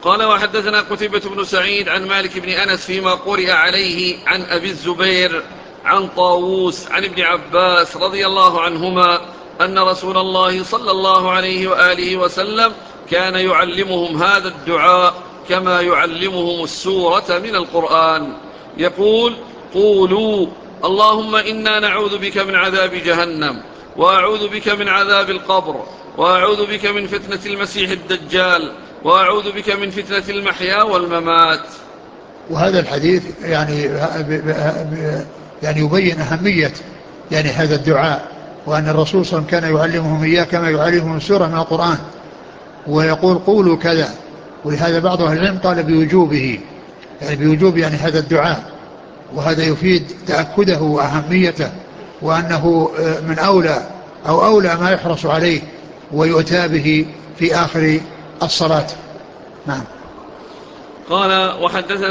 قال وحدثنا قتيبة بن سعيد عن مالك بن أنس فيما قرئ عليه عن أبي الزبير عن طاووس عن ابن عباس رضي الله عنهما أن رسول الله صلى الله عليه وآله وسلم كان يعلمهم هذا الدعاء كما يعلمهم السورة من القرآن، يقول: قولوا اللهم إنا نعوذ بك من عذاب جهنم، وأعوذ بك من عذاب القبر، وأعوذ بك من فتنة المسيح الدجال، وأعوذ بك من فتنة المحيا والممات. وهذا الحديث يعني يبين أهمية يعني هذا الدعاء، وأن الرسول صلى الله عليه وسلم كان يعلمهم إياه كما يعلمهم السورة من القرآن، ويقول قولوا كذا. ولهذا بعض أهل العلم قال بوجوبه، يعني بوجوب يعني هذا الدعاء، وهذا يفيد تأكده وأهميته، وأنه من أولى أو أولى ما يحرص عليه ويؤتى به في آخر الصلاة. نعم. قال وحدثنا